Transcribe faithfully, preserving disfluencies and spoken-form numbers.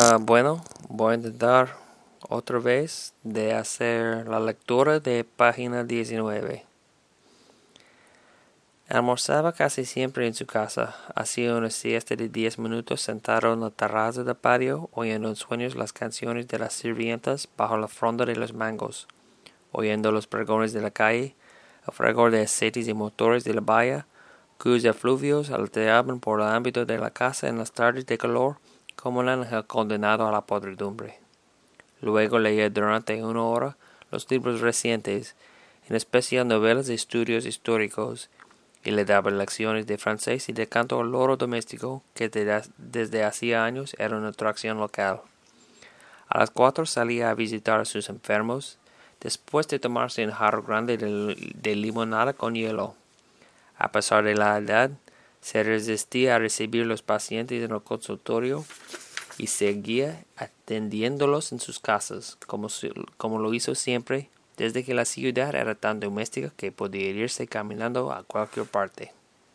Uh, bueno, voy a intentar otra vez de hacer la lectura de página diecinueve. Almorzaba casi siempre en su casa. Hacía una siesta de diez minutos sentado en la terraza del patio, oyendo en sueños las canciones de las sirvientas bajo la fronda de los mangos, oyendo los pregones de la calle, el fragor de aceites y motores de la bahía, cuyos efluvios aleteaban por el ámbito de la casa en las tardes de calor, como un ángel condenado a la podredumbre. Luego leía durante una hora los libros recientes, en especial novelas de estudios históricos, y le daba lecciones de francés y de canto al loro doméstico, que desde hacía años era una atracción local. A las cuatro salía a visitar a sus enfermos, después de tomarse un jarro grande de, de limonada con hielo. A pesar de la edad, se resistía a recibir los pacientes en el consultorio y seguía atendiéndolos en sus casas, como, como lo hizo siempre, desde que la ciudad era tan doméstica que podía irse caminando a cualquier parte.